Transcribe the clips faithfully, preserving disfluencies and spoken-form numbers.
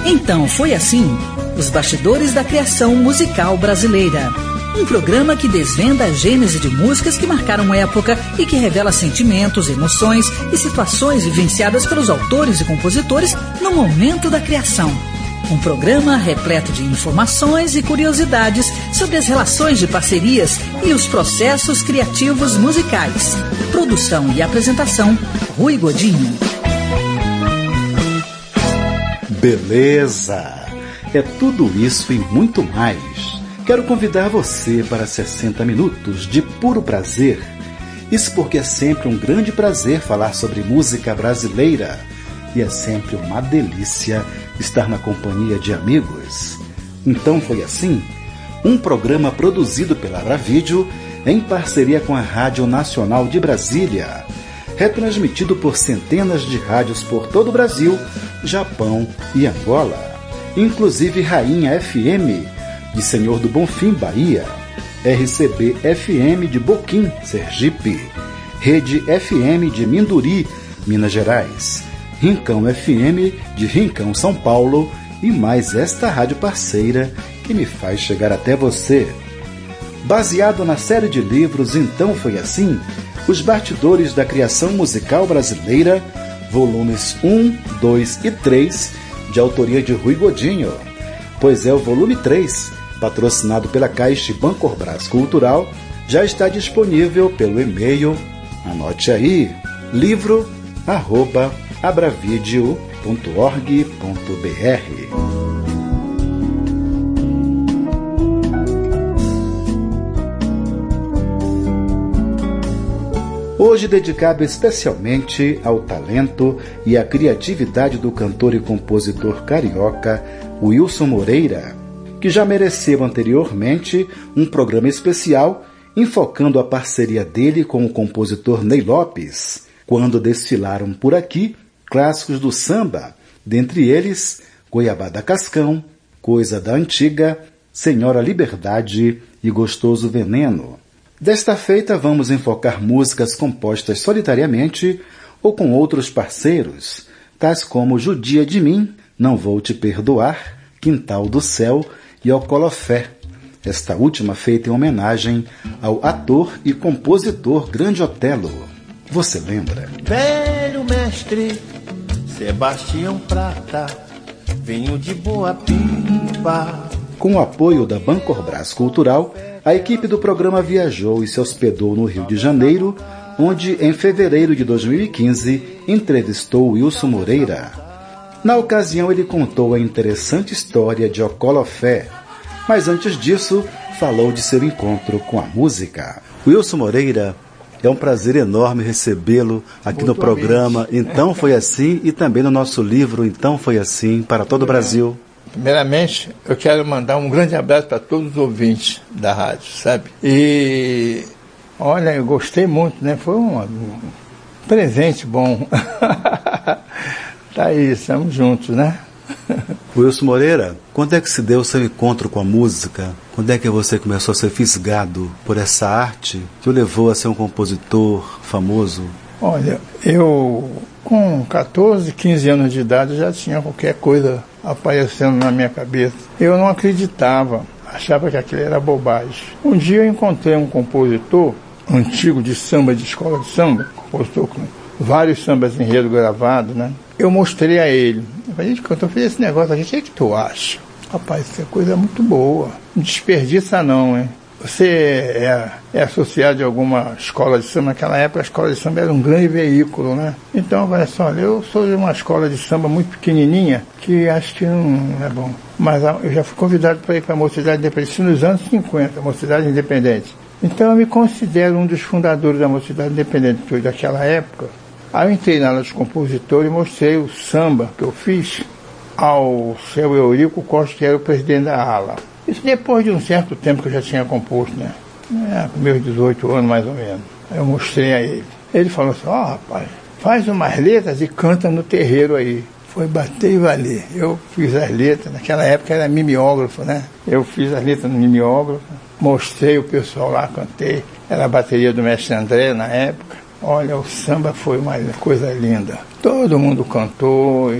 Então foi assim, os bastidores da criação musical brasileira. Um programa que desvenda a gênese de músicas que marcaram época e que revela sentimentos, emoções e situações vivenciadas pelos autores e compositores no momento da criação. Um programa repleto de informações e curiosidades sobre as relações de parcerias e os processos criativos musicais. Produção e apresentação, Rui Godinho. Beleza! É tudo isso e muito mais. Quero convidar você para sessenta minutos de puro prazer. Isso porque é sempre um grande prazer falar sobre música brasileira. E é sempre uma delícia estar na companhia de amigos. Então foi assim, um programa produzido pela Abravídeo em parceria com a Rádio Nacional de Brasília, retransmitido por centenas de rádios por todo o Brasil, Japão e Angola, inclusive Rainha F M, de Senhor do Bonfim, Bahia, R C B F M de Boquim, Sergipe, Rede F M de Minduri, Minas Gerais, Rincão F M de Rincão, São Paulo e mais esta rádio parceira que me faz chegar até você. Baseado na série de livros Então Foi Assim, Os Bastidores da Criação Musical Brasileira, volumes um, dois e três, de autoria de Rui Godinho, pois é o volume três, patrocinado pela Caixa Bancorbras Cultural, já está disponível pelo e-mail, anote aí, livro arroba abravideo ponto org ponto br. Hoje dedicado especialmente ao talento e à criatividade do cantor e compositor carioca Wilson Moreira, que já mereceu anteriormente um programa especial enfocando a parceria dele com o compositor Ney Lopes, quando desfilaram por aqui clássicos do samba, dentre eles Goiabada Cascão, Coisa da Antiga, Senhora Liberdade e Gostoso Veneno. Desta feita vamos enfocar músicas compostas solitariamente ou com outros parceiros, tais como Judia de Mim, Não Vou Te Perdoar, Quintal do Céu e Ocolofé, esta última feita em homenagem ao ator e compositor Grande Otelo. Você lembra? Velho mestre Sebastião Prata, vinho de boa pipa. Com o apoio da Bancorbras Cultural, a equipe do programa viajou e se hospedou no Rio de Janeiro, onde, em fevereiro de dois mil e quinze, entrevistou Wilson Moreira. Na ocasião, ele contou a interessante história de Ocolofé, mas antes disso, falou de seu encontro com a música. Wilson Moreira, é um prazer enorme recebê-lo aqui no programa Então Foi Assim e também no nosso livro Então Foi Assim, para todo o Brasil. Primeiramente, eu quero mandar um grande abraço para todos os ouvintes da rádio, sabe? E, olha, eu gostei muito, né? Foi um, um presente bom. Tá aí, estamos juntos, né? Wilson Moreira, quando é que se deu o seu encontro com a música? Quando é que você começou a ser fisgado por essa arte que o levou a ser um compositor famoso? Olha, eu com catorze, quinze anos de idade já tinha qualquer coisa aparecendo na minha cabeça. Eu não acreditava, achava que aquilo era bobagem. Um dia eu encontrei um compositor antigo de samba, de escola de samba, compositor com vários sambas enredo gravados, né? Eu mostrei a ele. Eu falei, gente, quando eu fiz esse negócio, a gente, o que tu acha? Rapaz, isso é coisa muito boa. Não desperdiça não, hein? Você é, é associado a alguma escola de samba. Naquela época a escola de samba era um grande veículo, né? Então, olha só, eu sou de uma escola de samba muito pequenininha, que acho que não é bom. Mas eu já fui convidado para ir para a Mocidade Independente nos anos cinquenta, a Mocidade Independente. Então eu me considero um dos fundadores da Mocidade Independente, que foi daquela época. Aí eu entrei na aula de compositor e mostrei o samba que eu fiz ao seu Eurico Costa, que era o presidente da ala. Isso depois de um certo tempo que eu já tinha composto, né? É, com meus dezoito anos, mais ou menos. Aí eu mostrei a ele. Ele falou assim, ó, oh, rapaz, faz umas letras e canta no terreiro aí. Foi bater e valer. Eu fiz as letras, naquela época era mimeógrafo, né? Eu fiz as letras no mimeógrafo, mostrei o pessoal lá, cantei. Era a bateria do mestre André na época. Olha, o samba foi uma coisa linda. Todo mundo cantou e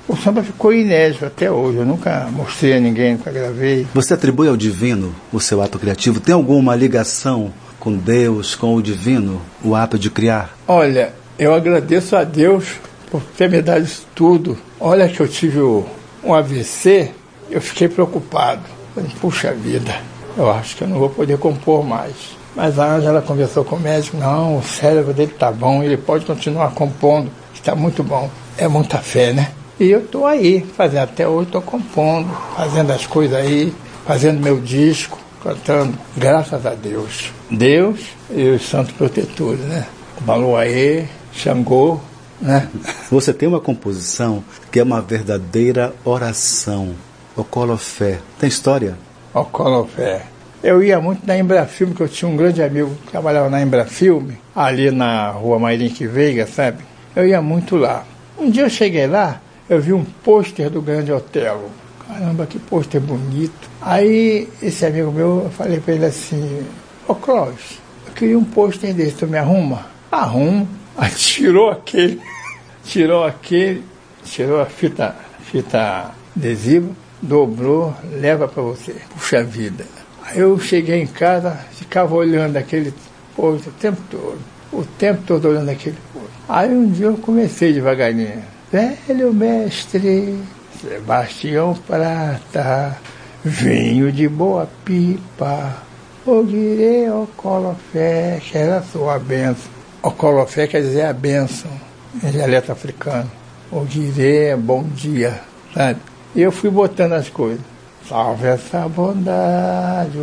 O samba ficou inédito até hoje, eu nunca mostrei a ninguém, nunca gravei. Você atribui ao divino o seu ato criativo? Tem alguma ligação com Deus, com o divino, o ato de criar? Olha, eu agradeço a Deus por ter me dado isso tudo. Olha que eu tive um A V C, eu fiquei preocupado. Falei, puxa vida, eu acho que eu não vou poder compor mais. Mas a Ângela conversou com o médico, não, o cérebro dele tá bom, ele pode continuar compondo, está muito bom. É muita fé, né? E eu tô aí, fazendo, até hoje tô compondo, fazendo as coisas aí, fazendo meu disco, cantando, graças a Deus. Deus e os santos protetores, né? Baluaê, Xangô, né? Você tem uma composição que é uma verdadeira oração, Ocolofé. Tem história? Ocolofé. Eu ia muito na Embrafilme, que eu tinha um grande amigo que trabalhava na Embrafilme, ali na rua Mairink Veiga, sabe? Eu ia muito lá. Um dia eu cheguei lá, eu vi um pôster do Grande Otelo. Caramba, que pôster bonito. Aí, esse amigo meu, eu falei pra ele assim, ô Clóvis, eu queria um pôster desse, tu me arruma? Arrumo. Aí tirou aquele, tirou aquele, tirou a fita, fita adesiva, dobrou, leva pra você. Puxa vida. Aí eu cheguei em casa, ficava olhando aquele pôster o tempo todo. O tempo todo olhando aquele pôster. Aí um dia eu comecei devagarinho. Velho mestre, Sebastião Prata, vinho de boa pipa, Oguirê Ocolofé, que era a sua bênção. Ocolofé quer dizer a bênção, em dialeto africano. Oguirê é bom dia, sabe? E eu fui botando as coisas. Salve essa bondade,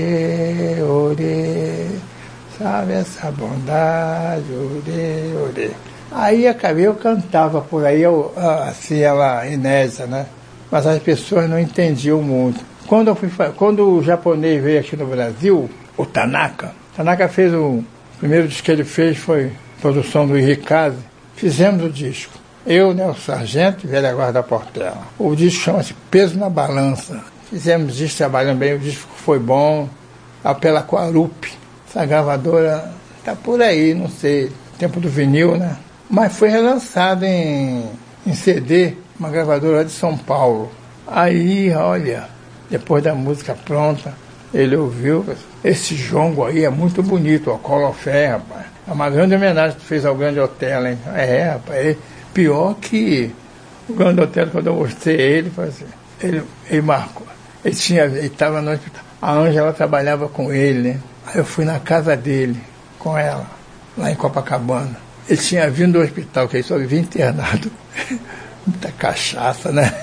orê, orê, salve essa bondade, orê, orê. Aí acabei, eu cantava por aí, eu, assim, ela inédita, né? Mas as pessoas não entendiam muito. Quando, eu fui, quando o japonês veio aqui no Brasil, o Tanaka, Tanaka fez o, o primeiro disco que ele fez foi a produção do Henrique. Fizemos o disco. Eu, né, o Sargento e Velha Guarda Portela. O disco chama-se Peso na Balança. Fizemos isso, trabalhando bem, o disco foi bom. A pela Quarup. Essa gravadora tá por aí, não sei, tempo do vinil, né? Mas foi relançado em, em C D, uma gravadora de São Paulo. Aí, olha, depois da música pronta, ele ouviu, esse jongo aí é muito bonito, o Ocolofé, rapaz. É uma grande homenagem que tu fez ao Grande Otelo, hein? É, rapaz, é pior que o Grande Otelo, quando eu mostrei ele, assim, ele, ele marcou. Ele tinha, ele estava no hospital. A Ângela trabalhava com ele, né? Aí eu fui na casa dele, com ela, lá em Copacabana. Ele tinha vindo do hospital, que ele só vivia internado. Muita cachaça, né?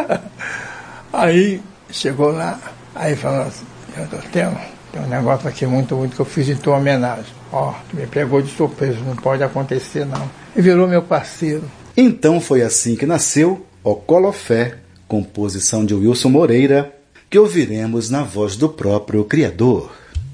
Aí chegou lá, aí falou assim, tem, tem um negócio aqui muito bonito que eu fiz em tua homenagem. Ó, tu me pegou de surpresa, não pode acontecer não. E virou meu parceiro. Então foi assim que nasceu Ocolofé, composição de Wilson Moreira, que ouviremos na voz do próprio criador.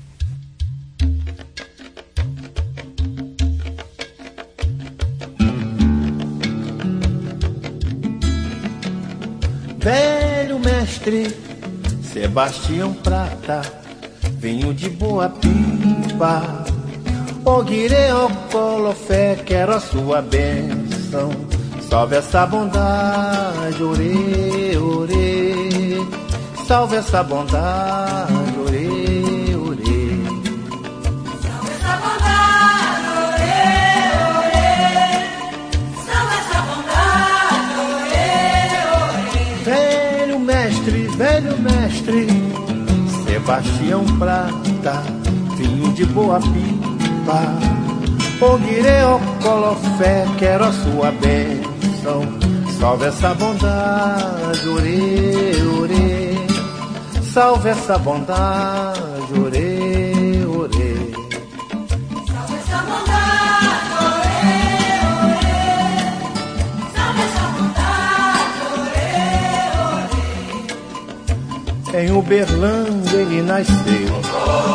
Velho mestre Sebastião Prata, vinho de boa pipa, Oguirê Ocolofé, quero a sua bênção. Salve essa bondade, orê, orê. Salve essa bondade, orê, orê. Salve essa bondade, orê, orê. Salve essa bondade, orê, orê. Velho mestre, velho mestre Sebastião Prata, vinho de boa pipa, Oguirê Ocolofé, quero a sua bênção. Salve essa bondade, orê, orê. Salve essa bondade, orê, orê. Salve essa bondade, orê, orê. Salve essa bondade, orê, orê. Em Uberlândia ele nasceu,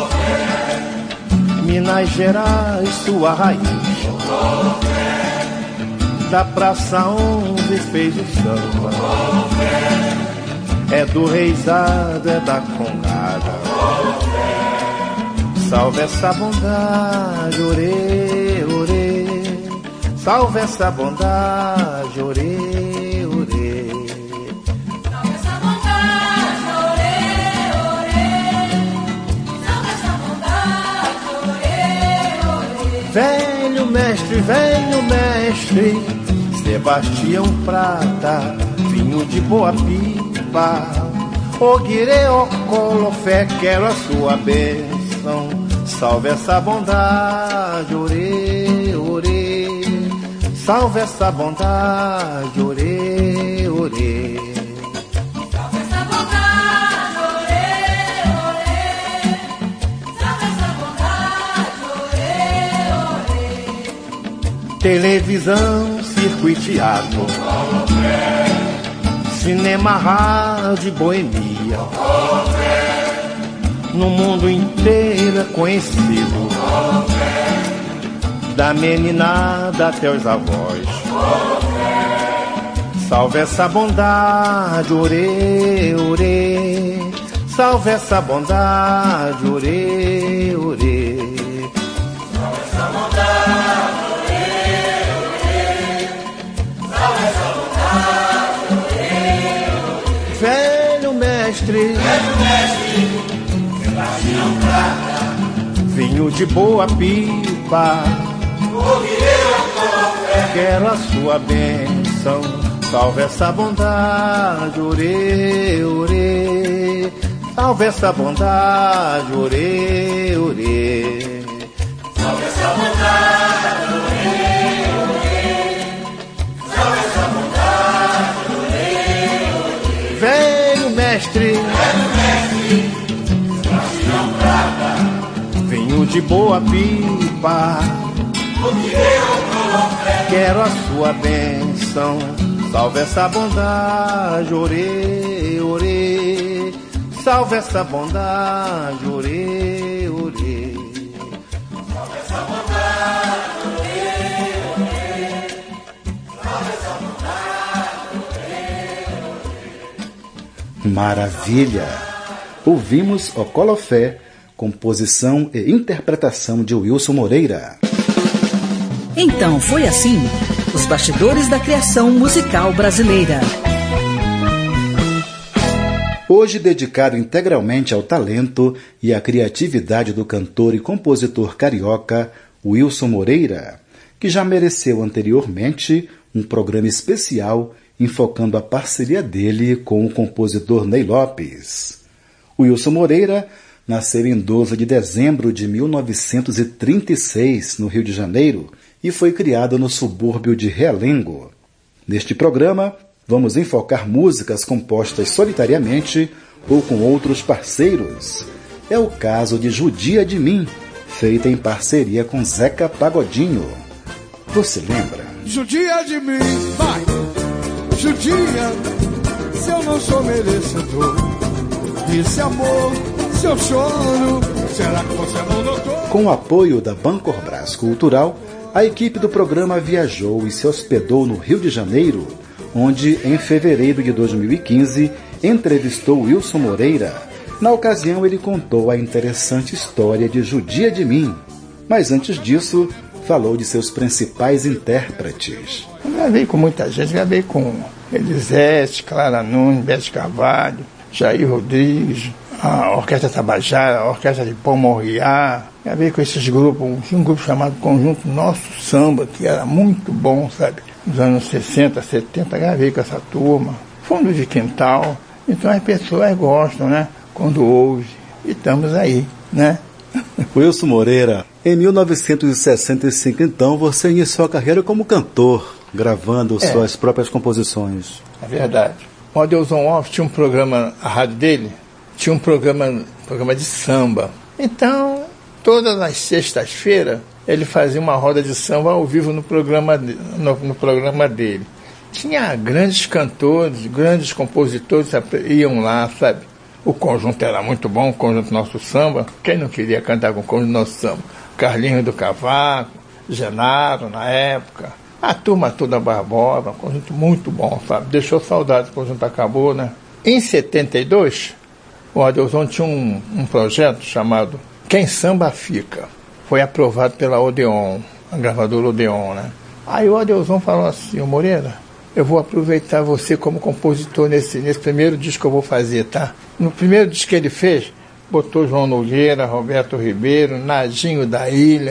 Minas Gerais sua raiz. Da Praça onze fez o samba, é do reizado, é da congada. Salve essa bondade, orê, orê. Salve essa bondade, orê, orê. Venho mestre, venho mestre, Sebastião Prata, vinho de boa pipa. Oguirê, Ocolofé, quero a sua bênção. Salve essa bondade, orê, orê. Salve essa bondade, orê, orê. Salve essa bondade, orê, orê. Salve essa bondade, orê, orê. Televisão, circo e teatro, cinema, rádio, boemia. No mundo inteiro é conhecido, da meninada até os avós. Salve essa bondade, orê, orê. Salve essa bondade, orê, orê. Salve essa bondade, orê, orê. Salve essa bondade, orê, orê. Velho mestre, velho mestre, Sebastião Prata, vinho de boa pipa. Quero a sua bênção. Salve essa bondade, orê, orê. Salve essa bondade, orê, orê. Salve essa bondade, orê, orê. Salve essa bondade, orê, orê. Venho mestre, venho mestre, Sebastião Prata, vinho de boa pipa. Quero a sua bênção. Salve essa bondade, orê, orê. Salve essa bondade, orê, orê. Salve essa bondade, orê, orê. Salve essa bondade, orê, orê. Maravilha! Ouvimos Ocolofé, composição e interpretação de Wilson Moreira. Então foi assim, os bastidores da criação musical brasileira. Hoje dedicado integralmente ao talento e à criatividade do cantor e compositor carioca Wilson Moreira, que já mereceu anteriormente um programa especial enfocando a parceria dele com o compositor Ney Lopes. Wilson Moreira nasceu em doze de dezembro de mil novecentos e trinta e seis, no Rio de Janeiro, e foi criado no subúrbio de Realengo. Neste programa, vamos enfocar músicas compostas solitariamente ou com outros parceiros. É o caso de Judia de Mim, feita em parceria com Zeca Pagodinho. Você lembra? Judia de mim, vai! Judia, se eu não sou merecedor desse amor, se eu choro, será que você não notou? Com o apoio da Bancorbras Cultural, a equipe do programa viajou e se hospedou no Rio de Janeiro, onde, em fevereiro de dois mil e quinze, entrevistou Wilson Moreira. Na ocasião, ele contou a interessante história de Judia de Mim. Mas antes disso, falou de seus principais intérpretes. Eu gravei com muita gente, gravei com Elisete, Clara Nunes, Bete Carvalho, Jair Rodrigues, a Orquestra Tabajara, a Orquestra de Pão Morriá. Gravei com esses grupos, tinha um grupo chamado Conjunto Nosso Samba, que era muito bom, sabe? Nos anos sessenta, setenta, gravei com essa turma. Fundo de quintal. Então as pessoas gostam, né? Quando ouvem. E estamos aí, né? Wilson Moreira, em mil novecentos e sessenta e cinco, então, você iniciou a carreira como cantor, gravando é. suas próprias composições. É verdade. O Adelson Off tinha um programa, a rádio dele, tinha um programa, programa de samba. Então, todas as sextas-feiras, ele fazia uma roda de samba ao vivo no programa, no, no programa dele. Tinha grandes cantores, grandes compositores iam lá, sabe? O conjunto era muito bom, o conjunto Nosso Samba. Quem não queria cantar com o conjunto Nosso Samba? Carlinhos do Cavaco, Genaro, na época. A turma toda Barbosa, um conjunto muito bom, sabe? Deixou saudade, o conjunto acabou, né? Em setenta e dois, o Adelson tinha um, um projeto chamado Quem Samba Fica. Foi aprovado pela Odeon, a gravadora Odeon, né? Aí o Adelson falou assim: ô Moreira, eu vou aproveitar você como compositor nesse, nesse primeiro disco que eu vou fazer, tá? No primeiro disco que ele fez, botou João Nogueira, Roberto Ribeiro, Nadinho da Ilha,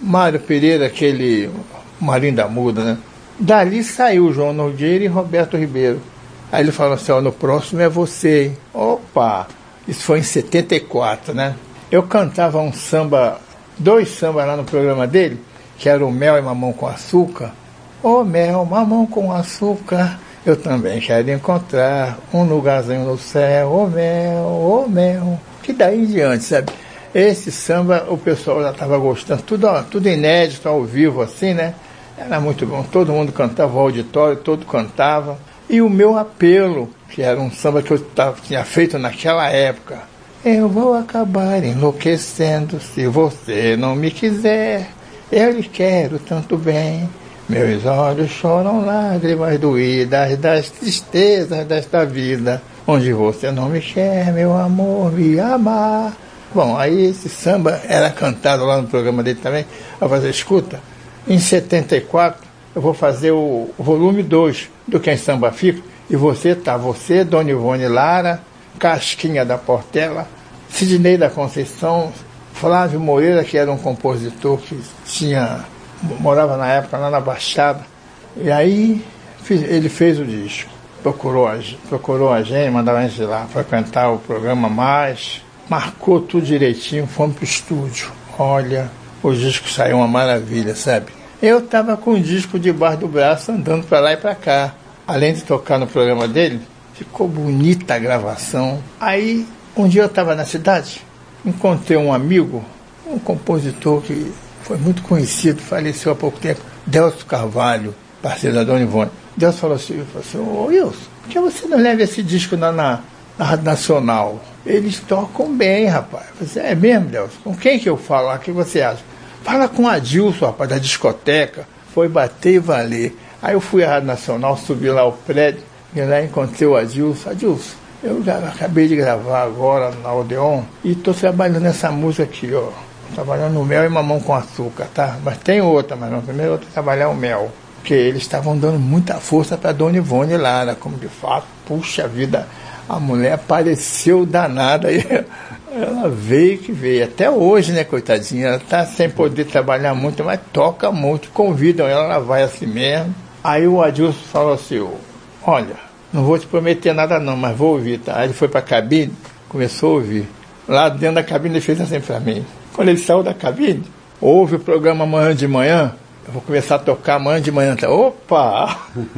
Mário Pereira, aquele Marinho da Muda, né? Dali saiu João Nogueira e Roberto Ribeiro. Aí ele falou assim, ó, no próximo é você, hein? Opa! Isso foi em setenta e quatro, né? Eu cantava um samba, dois sambas lá no programa dele, que era o Mel e Mamão com Açúcar. Ô mel, mamão com açúcar, eu também quero encontrar um lugarzinho no céu. Ô mel, ô mel. Que daí em diante, sabe? Esse samba o pessoal já estava gostando, tudo, tudo inédito, ao vivo assim, né? Era muito bom, todo mundo cantava, o auditório todo cantava. E o meu apelo, que era um samba que eu tava, tinha feito naquela época. Eu vou acabar enlouquecendo se você não me quiser. Eu lhe quero tanto bem. Meus olhos choram lágrimas doídas das tristezas desta vida. Onde você não me quer, meu amor, me amar. Bom, aí esse samba era cantado lá no programa dele também. Eu fazer, escuta, em setenta e quatro eu vou fazer o volume dois do Quem Samba Fica. E você tá, você, Dona Ivone Lara, Casquinha da Portela, Sidney da Conceição, Flávio Moreira, que era um compositor que tinha, morava na época lá na Baixada. E aí ele fez o disco. Procurou a, procurou a gente, mandava a gente lá frequentar o programa mais. Marcou tudo direitinho, fomos pro estúdio. Olha, o disco saiu uma maravilha, sabe? Eu estava com o disco debaixo do braço, andando para lá e para cá. Além de tocar no programa dele, ficou bonita a gravação. Aí, um dia eu estava na cidade, encontrei um amigo, um compositor que foi muito conhecido, faleceu há pouco tempo, Delcio Carvalho, parceiro da Dona Ivone. Delcio falou assim, falou assim, ô Wilson, por que você não leva esse disco na, na, na Rádio Nacional? Eles tocam bem, rapaz. Eu falei, é mesmo, Delcio? Com quem que eu falo lá? O que você acha? Fala com a Adilson, rapaz, da discoteca. Foi bater e valer. Aí eu fui à Rádio Nacional, subi lá o prédio, e lá encontrei o Adilson. Adilson, eu já acabei de gravar agora na Odeon e estou trabalhando nessa música aqui, ó. Trabalhando no Mel e Mamão com Açúcar, tá? Mas tem outra, mas não, primeiro eu vou trabalhar o Mel. Porque eles estavam dando muita força para Dona Ivone Lara, como de fato, puxa vida, a mulher apareceu danada e ela veio que veio. Até hoje, né, coitadinha, ela tá sem poder trabalhar muito, mas toca muito, convidam ela, ela vai assim mesmo. Aí o Adilson falou assim, olha, não vou te prometer nada não, mas vou ouvir, tá? Aí ele foi para a cabine, começou a ouvir. Lá dentro da cabine ele fez assim para mim. Quando ele saiu da cabine, ouve o programa amanhã de manhã, eu vou começar a tocar amanhã de manhã. Tá? Opa!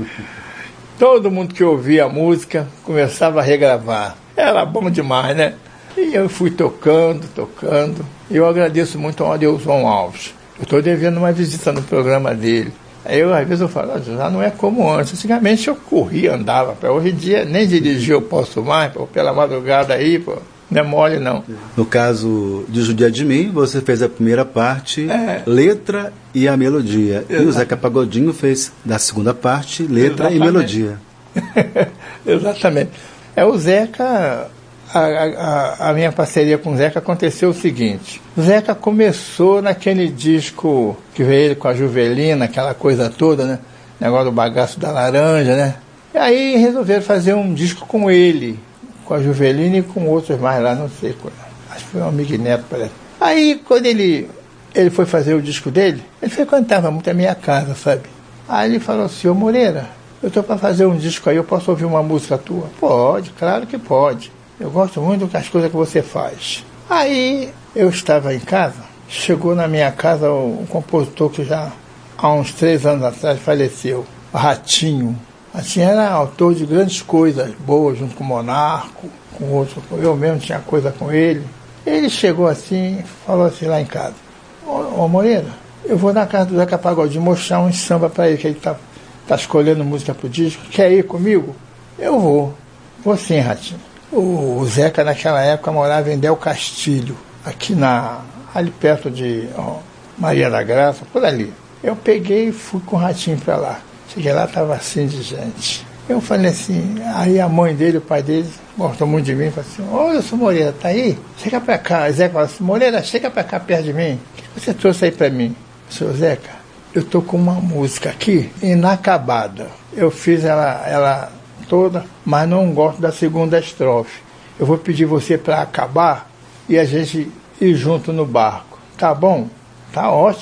Todo mundo que ouvia a música começava a regravar. Era bom demais, né? E eu fui tocando, tocando. E eu agradeço muito ao Adelson Alves. Eu estou devendo uma visita no programa dele. Aí eu, às vezes eu falo, já não é como antes. Antigamente eu corria, andava. Hoje em dia nem dirigir eu posso mais, pô, pela madrugada aí, pô. Não é mole, não. No caso de Judia de Mim, você fez a primeira parte, é. letra e a melodia. Exato. E o Zeca Pagodinho fez da segunda parte, letra Exatamente. e melodia. Exatamente. É, o Zeca, a, a, a minha parceria com o Zeca aconteceu o seguinte. O Zeca começou naquele disco que veio ele com a Juvelina, aquela coisa toda, né? Negócio do bagaço da laranja, né? E aí resolveram fazer um disco com ele, com a Juvelina e com outros mais lá, não sei, acho que foi um amigo neto, parece. Aí, quando ele, ele foi fazer o disco dele, ele frequentava muito a minha casa, sabe? Aí ele falou assim, ô Moreira, eu tô para fazer um disco aí, eu posso ouvir uma música tua? Pode, claro que pode. Eu gosto muito das coisas que você faz. Aí, eu estava em casa, chegou na minha casa um compositor que já há uns três anos atrás faleceu, Ratinho. Assim, era autor de grandes coisas boas, junto com o Monarco, com outros. Eu mesmo tinha coisa com ele. Ele chegou assim, falou assim lá em casa, ô, ô Moreira, eu vou na casa do Zeca Pagodinho mostrar um samba para ele, que ele tá, tá escolhendo música pro disco. Quer ir comigo? Eu vou. Vou sim, Ratinho. O, o Zeca, naquela época, morava em Del Castilho, aqui na, ali perto de ó, Maria da Graça, por ali. Eu peguei e fui com o Ratinho para lá. Cheguei lá, estava assim de gente. Eu falei assim, aí a mãe dele, o pai dele, gostou muito de mim, falou assim, ô, eu sou Moreira, tá aí? Chega pra cá. Zeca falou assim, Moreira, chega pra cá perto de mim. O que você trouxe aí pra mim? Seu Zeca, eu tô com uma música aqui, inacabada. Eu fiz ela, ela toda, mas não gosto da segunda estrofe. Eu vou pedir você pra acabar e a gente ir junto no barco. Tá bom? Tá ótimo.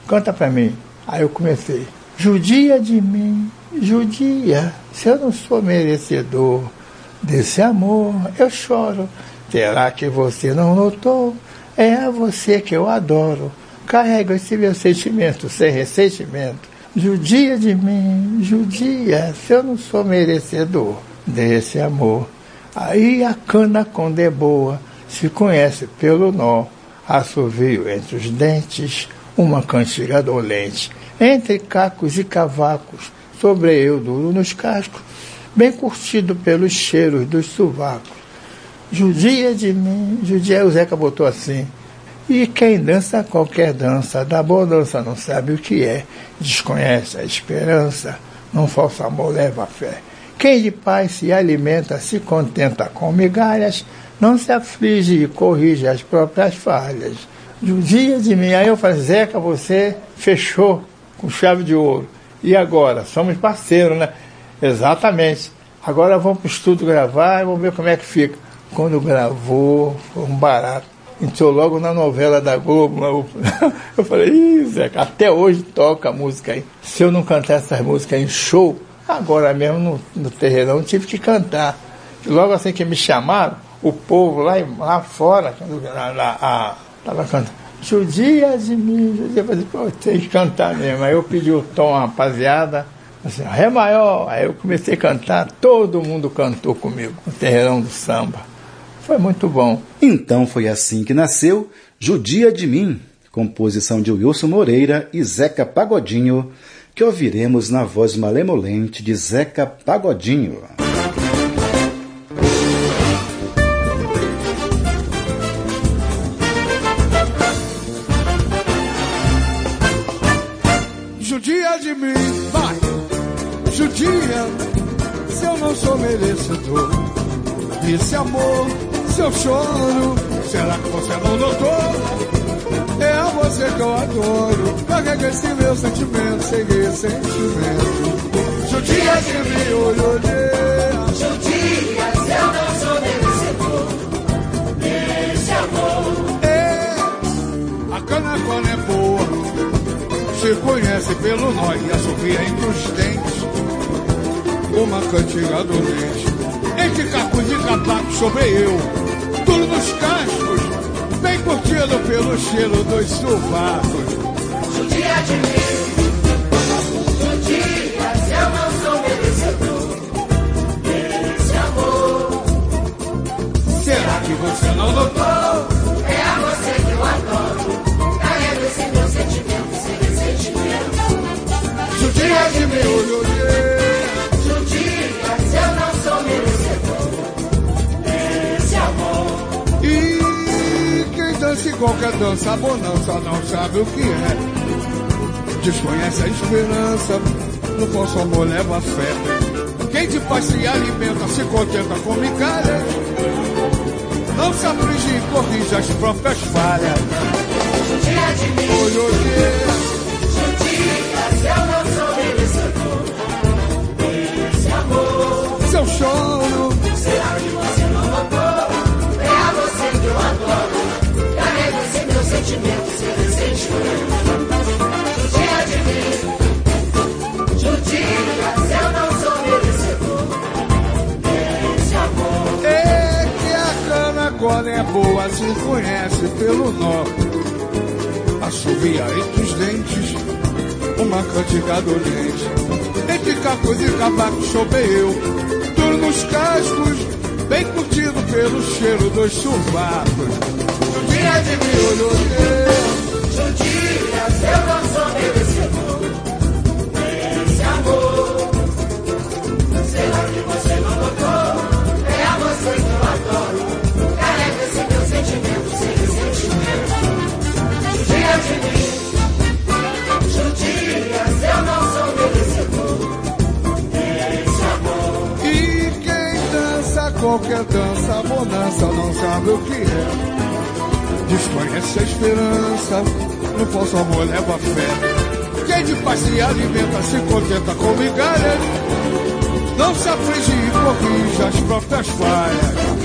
canta pra mim. Aí eu comecei. Judia de mim, judia, se eu não sou merecedor desse amor, eu choro. Será que você não notou? É a você que eu adoro. Carrego esse meu sentimento sem ressentimento. Judia de mim, judia, se eu não sou merecedor desse amor. Aí a cana quando é boa se conhece pelo nó. Assovio entre os dentes, uma cantiga dolente. Entre cacos e cavacos, sobre eu duro nos cascos, bem curtido pelos cheiros dos sovacos. Judia de mim, judia, o Zeca botou assim. E quem dança qualquer dança, da boa dança não sabe o que é, desconhece a esperança, num falso amor leva a fé. Quem de paz se alimenta, se contenta com migalhas, não se aflige e corrige as próprias falhas. Judia de mim, aí eu falei, Zeca, você fechou com chave de ouro. E agora? Somos parceiros, né? Exatamente. Agora vamos para o estúdio gravar e vamos ver como é que fica. Quando gravou, foi um barato. Entrou logo na novela da Globo. Eu falei, ih, Zeca, até hoje toca a música aí. Se eu não cantar essas músicas em show, agora mesmo no, no terreirão tive que cantar. Logo assim que me chamaram, o povo lá, lá fora, lá, lá, a, tava cantando. Judia de mim, judia, eu falei, pô, tem que cantar mesmo. Aí eu pedi o tom, rapaziada, assim, Ré maior. Aí eu comecei a cantar, todo mundo cantou comigo, no terreirão do samba. Foi muito bom. Então foi assim que nasceu Judia de Mim, composição de Wilson Moreira e Zeca Pagodinho, que ouviremos na voz malemolente de Zeca Pagodinho. Judia de mim, vai, judia, se eu não sou merecedor desse amor, seu choro, será que você não notou? É a você que eu adoro, carrega esse meu sentimento, sem ressentimento. Judia de mim, olhê, Judia, se eu não sou merecedor desse amor. é, a cana quando é boa se conhece pelo nó e assovia entre os dentes, uma cantiga dolente. Entre cacos e capacos sobre eu, tudo nos cascos, bem curtido pelo cheiro dos sovacos. Judia de mim, judia, se eu não sou merecedor desse amor. Será que você não notou? É a você que eu adoro, carrego esse meu sentimento sem ressentimento. Judia de mim, olhê, Judia, se eu não sou merecedor desse amor. e quem dança igual que dança, a bonança não sabe o que é. Desconhece a esperança, no falso amor leva a fé. Quem de paz se alimenta, se contenta com migalhas, não se aflige e corrige as próprias falhas. Judia de mim, Olhê, judia, se eu não sou merecedor desse amor. seu choro, Será que você não notou? É a você que eu adoro, carrego esse meu sentimento sem ressentimento. Judia de mim, judia, se eu não sou merecedor desse amor. é que a cana quando é boa se conhece pelo nó. Assovia entre os dentes, uma cantiga dolente. Entre cacos e cavacos chovei eu, duro nos cascos, bem curtido pelo cheiro dos sovacos. Judia de mim, olhê, Judia, se eu não sou merecedor desse amor. Será que você não notou? É a você que eu adoro, carrego esse meu sentimento sem ressentimento. Judia de mim, judia, se eu não sou merecedor desse amor. e quem dança qualquer dança, a bonança não sabe o que é. Desconhece a esperança, no falso amor leva a fé. Quem de paz se alimenta, se contenta com migalhas, não se aflige e corrige as próprias falhas.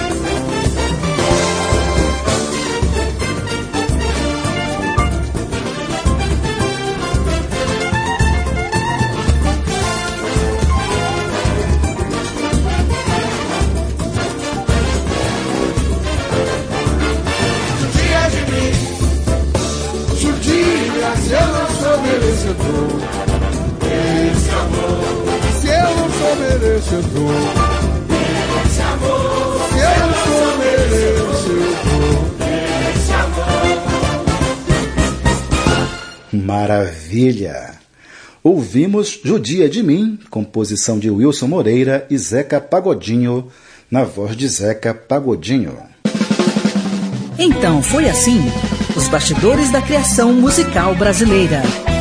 merecedor desse amor. Se eu não sou merecedor desse amor. Maravilha! Ouvimos Judia de Mim, composição de Wilson Moreira e Zeca Pagodinho, na voz de Zeca Pagodinho. Então foi assim, os bastidores da criação musical brasileira.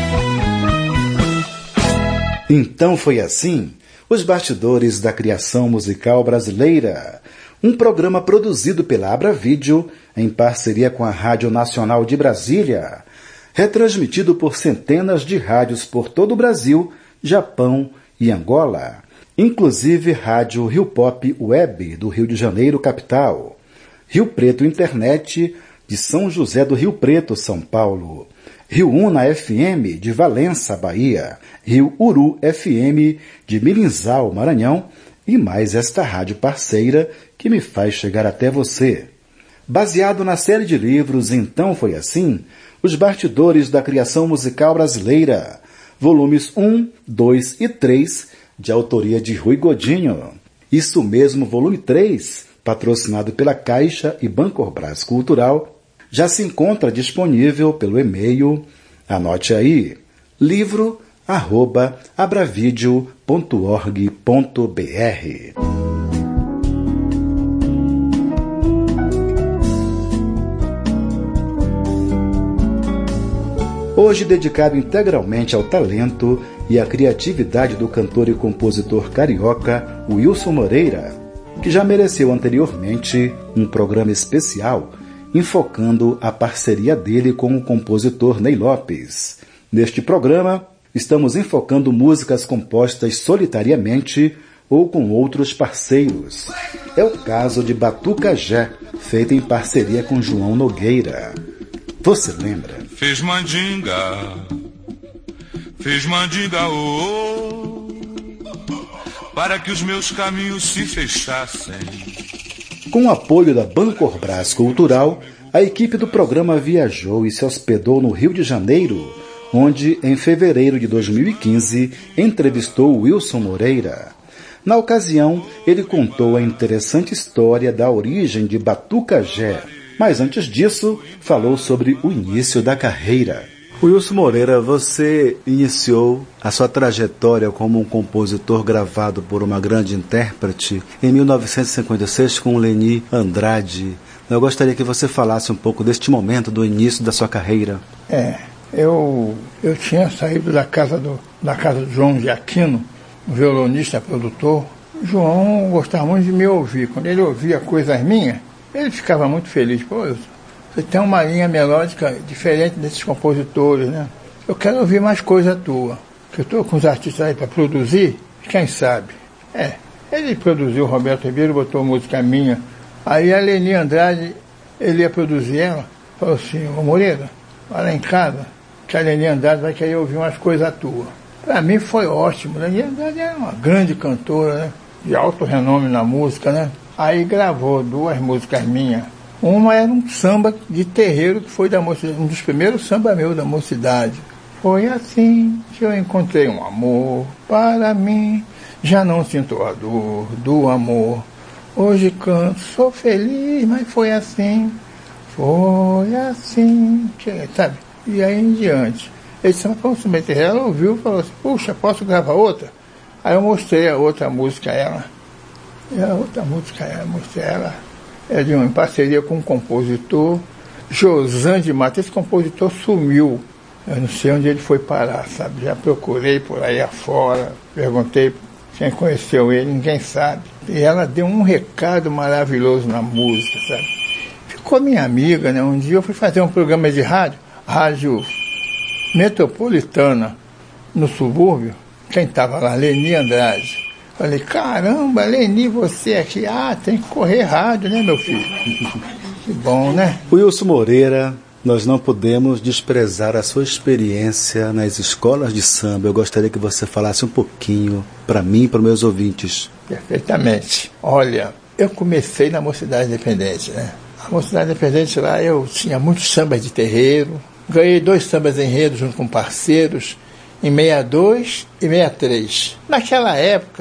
Então foi assim, os bastidores da criação musical brasileira. Um programa produzido pela Abra Vídeo, em parceria com a Rádio Nacional de Brasília, retransmitido por centenas de rádios por todo o Brasil, Japão e Angola, inclusive Rádio Rio Pop Web do Rio de Janeiro, capital, Rio Preto Internet de São José do Rio Preto, São Paulo, Rio Una F M de Valença, Bahia, Rio Uru F M de Milinzal, Maranhão, e mais esta rádio parceira que me faz chegar até você. Baseado na série de livros Então Foi Assim, Os Bastidores da Criação Musical Brasileira, volumes um, dois e três, de autoria de Rui Godinho. Isso mesmo, volume três, patrocinado pela Caixa e Bancorbras Cultural, já se encontra disponível pelo e-mail, anote aí, livro arroba abravideo ponto org ponto br. Hoje dedicado integralmente ao talento e à criatividade do cantor e compositor carioca Wilson Moreira, que já mereceu anteriormente um programa especial enfocando a parceria dele com o compositor Ney Lopes. Neste programa, estamos enfocando músicas compostas solitariamente ou com outros parceiros. É o caso de Batucajé, feita em parceria com João Nogueira. Você lembra? Fez mandinga, fez mandinga, oh, para que os meus caminhos se fechassem. Com o apoio da Bancorbras Cultural, a equipe do programa viajou e se hospedou no Rio de Janeiro, onde, em fevereiro de dois mil e quinze, entrevistou Wilson Moreira. Na ocasião, ele contou a interessante história da origem de Batucajé, mas antes disso, falou sobre o início da carreira. Wilson Moreira, você iniciou a sua trajetória como um compositor gravado por uma grande intérprete em mil novecentos e cinquenta e seis com Leni Andrade. Eu gostaria que você falasse um pouco deste momento do início da sua carreira. É, eu, eu tinha saído da casa do, da casa do João de Aquino, um violonista, produtor. O João gostava muito de me ouvir. Quando ele ouvia coisas minhas, ele ficava muito feliz. Pô, você tem uma linha melódica diferente desses compositores, né? Eu quero ouvir mais coisa tua. Que eu estou com os artistas aí para produzir, quem sabe? É, ele produziu, o Roberto Ribeiro botou música minha. Aí a Leni Andrade, ele ia produzir ela, falou assim, ô Moreira, vai lá em casa, que a Leni Andrade vai querer ouvir umas coisas tuas. Para mim foi ótimo. A Leni Andrade era uma grande cantora, né? De alto renome na música, né? Aí gravou duas músicas minhas. Uma era um samba de terreiro que foi da mocidade, um dos primeiros samba meus da mocidade. Foi assim que eu encontrei um amor para mim, já não sinto a dor do amor. Hoje canto, sou feliz, mas foi assim, foi assim, que, sabe? E aí em diante. Ele disse, mas vamos submeter. Ela ouviu e falou assim, puxa, posso gravar outra? Aí eu mostrei a outra música a ela. E a outra música eu mostrei a ela. É de uma parceria com um compositor, Josan de Matos. Esse compositor sumiu. Eu não sei onde ele foi parar, sabe? Já procurei por aí afora, perguntei quem conheceu ele, ninguém sabe. E ela deu um recado maravilhoso na música, sabe? Ficou minha amiga, né? Um dia eu fui fazer um programa de rádio, rádio metropolitana, no subúrbio. Quem estava lá? Leni Andrade. Falei, caramba, Leni, você aqui, ah, tem que correr rádio, né, meu filho? Que bom, né? Wilson Moreira, nós não podemos desprezar a sua experiência nas escolas de samba. Eu gostaria que você falasse um pouquinho para mim e para os meus ouvintes. Perfeitamente. Olha, eu comecei na Mocidade Independente, né? A Mocidade Independente lá, eu tinha muitos sambas de terreiro, ganhei dois sambas enredos junto com parceiros, em sessenta e dois e sessenta e três. Naquela época,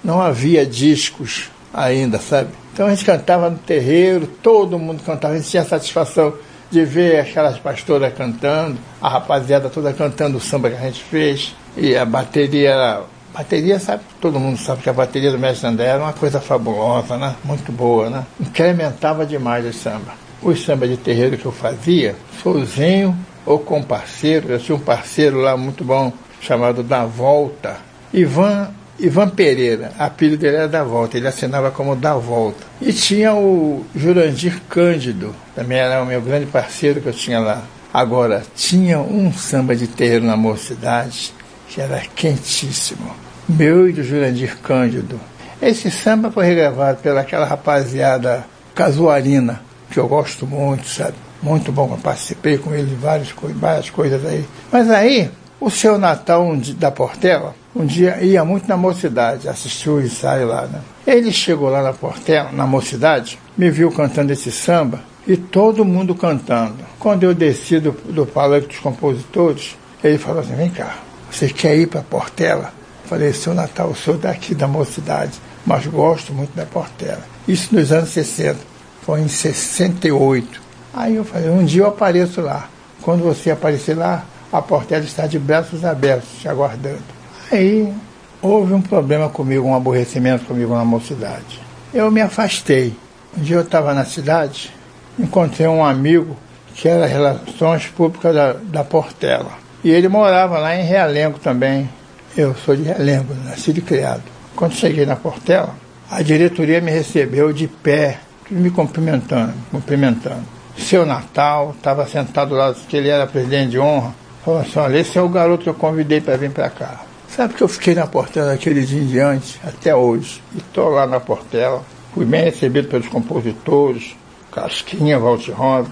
não havia discos ainda, sabe? Então a gente cantava no terreiro, todo mundo cantava, a gente tinha a satisfação de ver aquelas pastoras cantando, a rapaziada toda cantando o samba que a gente fez, e a bateria era... Bateria, sabe? Todo mundo sabe que a bateria do Mestre André era uma coisa fabulosa, né? Muito boa, né? Incrementava demais o samba. Os samba de terreiro que eu fazia, sozinho ou com parceiro, eu tinha um parceiro lá muito bom, chamado Da Volta, Ivan... Ivan Pereira, apelido dele era Da Volta, ele assinava como Da Volta. E tinha o Jurandir Cândido, também era o meu grande parceiro que eu tinha lá. Agora, tinha um samba de terreiro na Mocidade que era quentíssimo, meu e do Jurandir Cândido. Esse samba foi regravado pelaquela rapaziada casuarina, que eu gosto muito, sabe? Muito bom, eu participei com ele de várias, várias coisas aí. Mas aí, o seu Natal um dia, da Portela, um dia ia muito na Mocidade, assistiu o ensaio lá, né? Ele chegou lá na Portela, na Mocidade, me viu cantando esse samba, e todo mundo cantando. Quando eu desci do, do palanque dos compositores, ele falou assim, vem cá, você quer ir para Portela? Eu falei, seu Natal, eu sou daqui da Mocidade, mas gosto muito da Portela. Isso nos anos sessenta, foi em sessenta e oito. Aí eu falei, um dia eu apareço lá. Quando você aparecer lá, a Portela está de braços abertos, te aguardando. Aí houve um problema comigo, um aborrecimento comigo na Mocidade. Eu me afastei. Um dia eu estava na cidade, encontrei um amigo que era Relações Públicas da, da Portela. E ele morava lá em Realengo também. Eu sou de Realengo, nascido e criado. Quando cheguei na Portela, a diretoria me recebeu de pé, me cumprimentando, cumprimentando. Seu Natal estava sentado lá, que ele era presidente de honra. Falou assim, olha, esse é o garoto que eu convidei para vir para cá. Sabe que eu fiquei na Portela daquele dia em diante, até hoje. E estou lá na Portela. Fui bem recebido pelos compositores, Casquinha, Walter Rosa.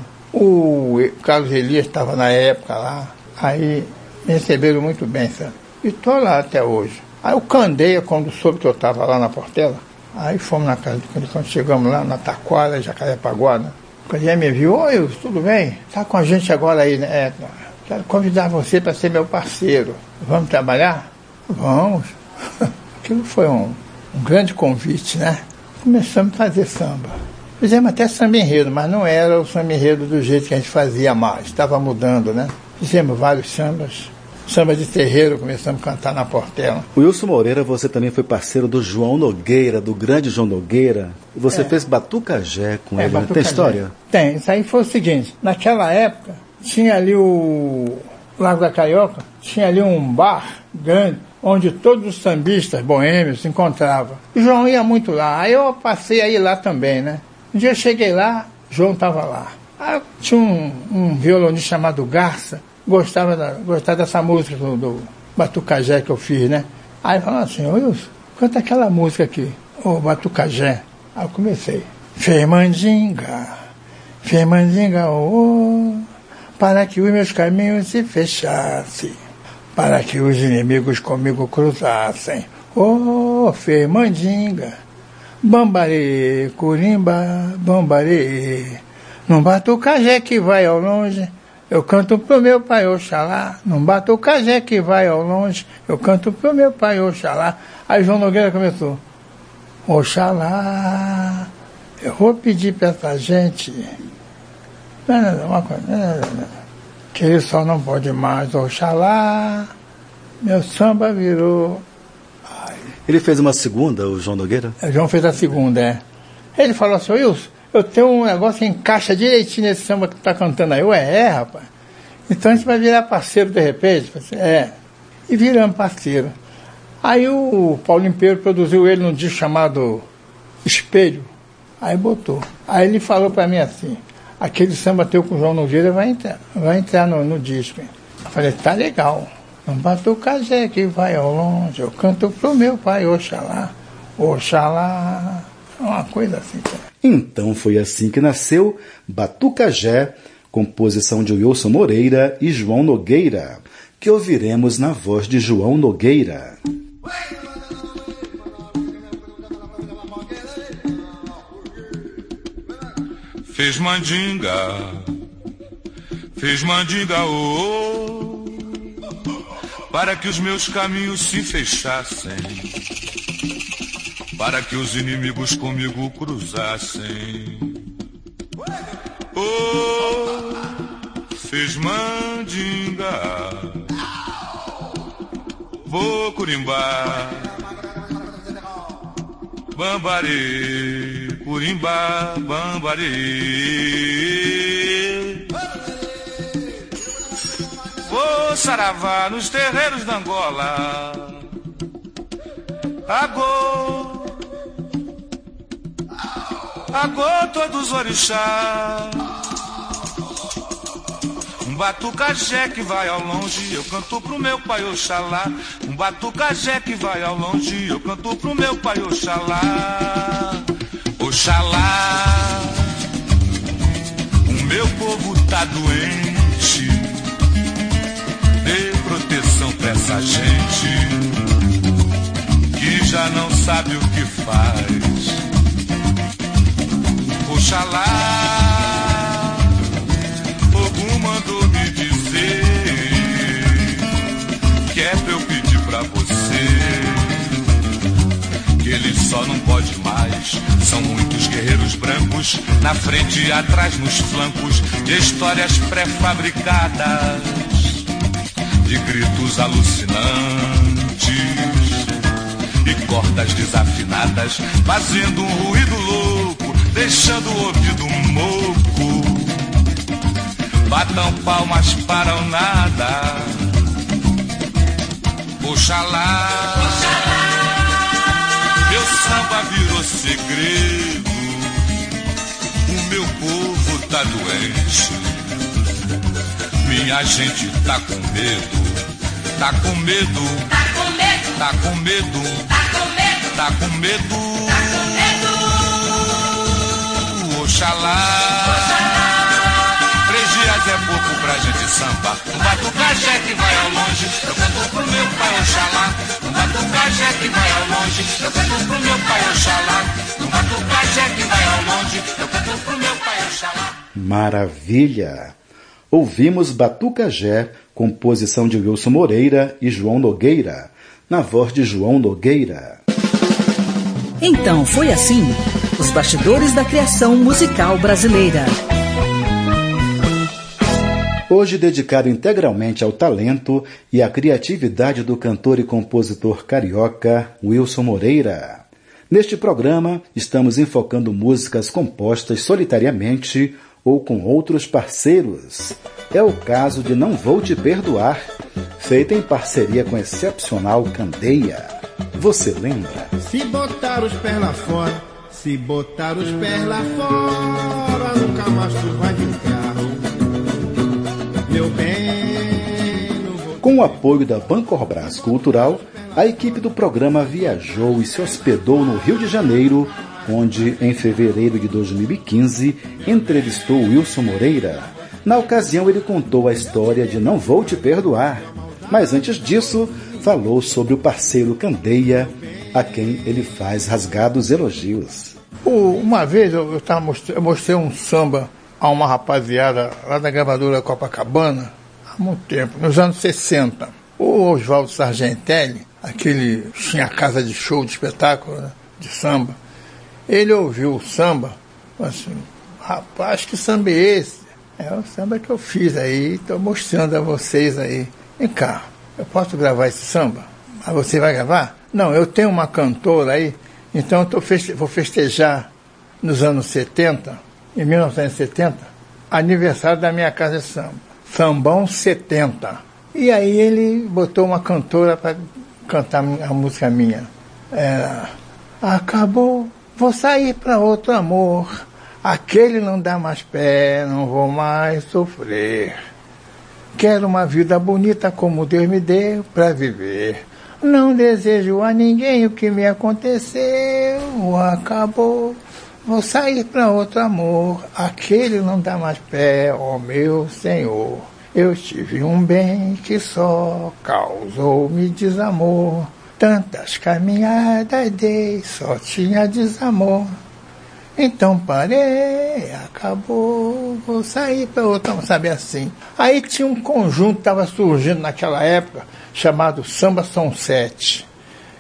O Carlos Elias estava na época lá. Aí me receberam muito bem, sabe? E estou lá até hoje. Aí o Candeia, quando soube que eu estava lá na Portela, aí fomos na casa, quando chegamos lá na Taquara, Jacarepaguá, né? O Candeia me viu, oi, tudo bem? Está com a gente agora aí, né? É, quero convidar você para ser meu parceiro. Vamos trabalhar? Vamos. Aquilo foi um, um grande convite, né? Começamos a fazer samba. Fizemos até samba enredo, mas não era o samba enredo do jeito que a gente fazia mais. Estava mudando, né? Fizemos vários sambas. Samba de terreiro, começamos a cantar na Portela. O Wilson Moreira, você também foi parceiro do João Nogueira, do grande João Nogueira. E você é. fez Batucajé com é, ele. Batucajé. Tem história? Tem. Isso aí foi o seguinte. Naquela época, tinha ali o Lago da Carioca, tinha ali um bar grande, onde todos os sambistas boêmios se encontravam. O João ia muito lá. Aí eu passei a ir lá também, né? Um dia eu cheguei lá, João estava lá. Aí tinha um, um violonista chamado Garça, gostava, da, gostava dessa música do, do Batucajé que eu fiz, né? Aí falou assim, ô Wilson, canta aquela música aqui, o Batucajé. Aí eu comecei. Fernandinga, Fernandinga, oh, para que os meus caminhos se fechassem, para que os inimigos comigo cruzassem. Oh, Fernandinga, bambarê, curimba, bambarê, num batucajé que vai ao longe, eu canto pro meu pai Oxalá. Num batucajé que vai ao longe, eu canto pro meu pai Oxalá. Aí João Nogueira começou. Oxalá, eu vou pedir pra essa gente. Não, não, não, uma coisa, não, não, não, que ele só não pode mais. Oxalá, meu samba virou. Ai. Ele fez uma segunda, o João Nogueira? O João fez a segunda, é. Ele falou assim, Wilson, eu tenho um negócio que encaixa direitinho nesse samba que tu tá cantando aí. Eu, é, é, rapaz. Então a gente vai virar parceiro de repente? É. E viramos parceiro. Aí o Paulinho Pedro produziu ele num disco chamado Espelho. Aí botou. Aí ele falou pra mim assim, aquele samba teu com o João Nogueira vai entrar, vai entrar no, no disco. Eu falei, tá legal. Não batucajé que vai ao longe, eu canto pro meu pai Oxalá. Oxalá. Uma coisa assim. Então foi assim que nasceu Batucajé, composição de Wilson Moreira e João Nogueira, que ouviremos na voz de João Nogueira. Fez mandinga, fez mandinga, oh, para que os meus caminhos se fechassem, para que os inimigos comigo cruzassem. Oh, fiz mandinga, vou curimbar, bambari, curimbá, bambari. Vou saravá nos terreiros da Angola, agô, agô todos os orixás. Um batucajé que vai ao longe, eu canto pro meu pai Oxalá. Um batucajé que vai ao longe, eu canto pro meu pai Oxalá. Oxalá, o meu povo tá doente, dê proteção pra essa gente que já não sabe o que faz. Oxalá, Ogum mandou me dizer que é pra eu pedir pra você que ele só não pode mais. São muitos guerreiros brancos na frente e atrás nos flancos, de histórias pré-fabricadas, de gritos alucinantes e cordas desafinadas, fazendo um ruído louco, deixando o ouvido moco. Batam palmas para o nada. Oxalá, Oxalá, meu samba virou segredo, o meu povo tá doente, minha gente tá com medo, tá com medo, tá com medo, tá com medo, tá com medo, tá com medo, tá com medo. Oxalá, Oxalá, três dias é pouco pra gente sambar. Um batucajé que vai ao longe, eu canto pro meu pai Oxalá. Um batucajé que vai ao longe, eu canto pro meu pai Oxalá. Um batucajé que vai ao longe, eu canto pro meu pai Oxalá. Maravilha! Ouvimos Batucajé, composição de Wilson Moreira e João Nogueira, na voz de João Nogueira. Então foi assim, os bastidores da criação musical brasileira. Hoje dedicado integralmente ao talento e à criatividade do cantor e compositor carioca Wilson Moreira. Neste programa, estamos enfocando músicas compostas solitariamente ou com outros parceiros. É o caso de Não Vou Te Perdoar, feita em parceria com a excepcional Candeia. Você lembra? Se botar os pés lá fora, se botar os pés lá fora, nunca mais tu vai ficar. Meu bem, não vou... Com o apoio da Bancorbras Cultural, a equipe do programa viajou e se hospedou no Rio de Janeiro, onde, em fevereiro de dois mil e quinze, entrevistou Wilson Moreira. Na ocasião, ele contou a história de Não Vou Te Perdoar, mas antes disso, falou sobre o parceiro Candeia, a quem ele faz rasgados elogios. Uma vez eu, eu, tava mostrando, eu mostrei um samba a uma rapaziada lá da gravadora Copacabana, há muito tempo, nos anos sessenta. O Oswaldo Sargentelli, aquele tinha casa de show, de espetáculo, né, de samba, ele ouviu o samba, assim, rapaz, que samba é esse? É o samba que eu fiz aí, estou mostrando a vocês aí. Vem cá, eu posso gravar esse samba? Ah, você vai gravar? Não, eu tenho uma cantora aí, então eu tô feste- vou festejar nos anos setenta, em mil novecentos e setenta, aniversário da minha casa de samba, Sambão setenta. E aí ele botou uma cantora para cantar a música minha. Era, acabou, vou sair para outro amor, aquele não dá mais pé, não vou mais sofrer. Quero uma vida bonita como Deus me deu para viver. Não desejo a ninguém o que me aconteceu, acabou. Vou sair para outro amor, aquele não dá mais pé, ó meu Senhor. Eu tive um bem que só causou-me desamor. Tantas caminhadas dei, só tinha desamor. Então parei, acabou, vou sair para outra, sabe assim. Aí tinha um conjunto que estava surgindo naquela época, chamado Samba São Sete.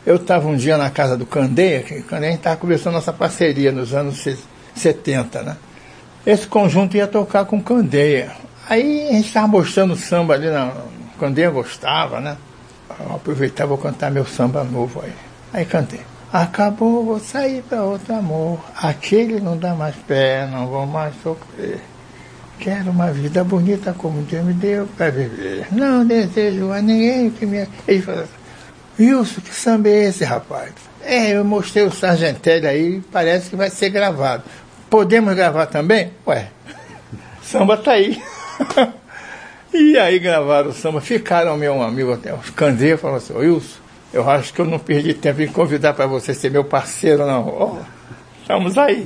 Eu estava um dia na casa do Candeia, que quando a gente estava começando nossa parceria nos anos setenta, né? Esse conjunto ia tocar com Candeia. Aí a gente estava mostrando samba ali, na, Candeia gostava, né? Eu aproveitava, vou cantar meu samba novo aí. Aí cantei. Acabou, vou sair para outro amor. Aquele não dá mais pé, não vou mais sofrer. Quero uma vida bonita como Deus me deu para viver. Não desejo a ninguém que me... Ele falou assim, Wilson, que samba é esse, rapaz? É, eu mostrei o Sargentelli aí, parece que vai ser gravado. Podemos gravar também? Ué, samba tá aí. E aí gravaram o samba, ficaram meu amigo, até os Candeia, falou assim, Wilson, eu acho que eu não perdi tempo em convidar para você ser meu parceiro, não. Oh, estamos aí.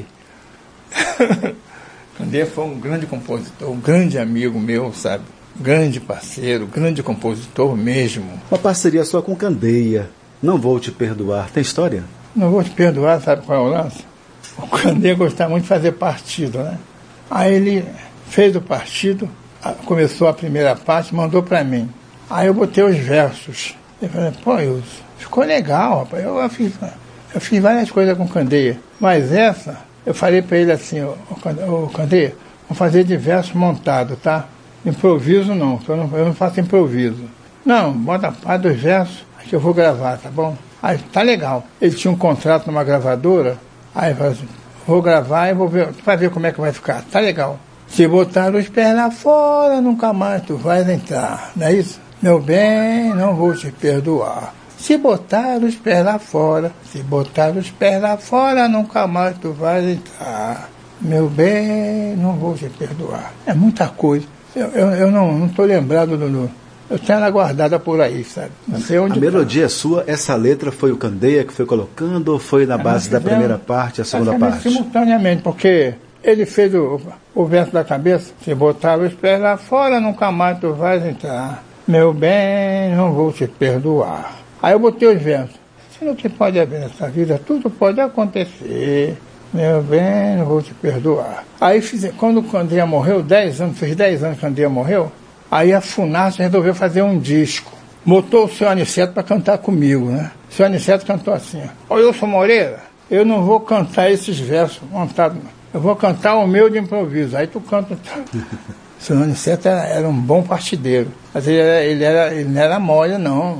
Candeia foi um grande compositor, um grande amigo meu, sabe? Grande parceiro, grande compositor mesmo. Uma parceria só com Candeia. Não vou te perdoar. Tem história? Não vou te perdoar, sabe qual é o lance? O Candeia gostava muito de fazer partido, né? Aí ele fez o partido, começou a primeira parte, mandou para mim. Aí eu botei os versos. Eu falei, pô, Wilson, ficou legal, rapaz. Eu, eu, fiz, eu fiz várias coisas com Candeia. Mas essa, eu falei para ele assim, ô Candeia, vamos fazer de verso montado, tá? Improviso não, eu não, eu não faço improviso. Não, bota a parte dos versos que eu vou gravar, tá bom? Aí, tá legal. Ele tinha um contrato numa gravadora, aí eu falei assim, vou gravar e vou ver, pra ver como é que vai ficar. Tá legal. Se botar os pés lá fora, nunca mais tu vais entrar, não é isso? Meu bem, não vou te perdoar. Se botar os pés lá fora, se botar os pés lá fora, nunca mais tu vais entrar. Meu bem, não vou te perdoar. É muita coisa. Eu, eu, eu não estou lembrado do, do... Eu tenho ela guardada por aí, sabe? Não sei onde. A melodia tá. É sua, essa letra foi o Candeia que foi colocando ou foi na base da primeira parte e a segunda parte? Simultaneamente, porque ele fez o, o verso da cabeça. Se botar os pés lá fora, nunca mais tu vais entrar. Meu bem, não vou te perdoar. Aí eu botei os versos. Se não te pode haver nessa vida, tudo pode acontecer. Meu bem, não vou te perdoar. Aí, fiz, quando o Candeia morreu, dez anos, fez dez anos que o Candeia morreu, aí a Funarte resolveu fazer um disco. Botou o seu Aniceto para cantar comigo, né? O seu Aniceto cantou assim, ó, Wilson Moreira, eu não vou cantar esses versos montados, eu vou cantar o meu de improviso. Aí tu canta. O seu Aniceto era, era um bom partideiro, mas ele, era, ele, era, ele não era mole, não.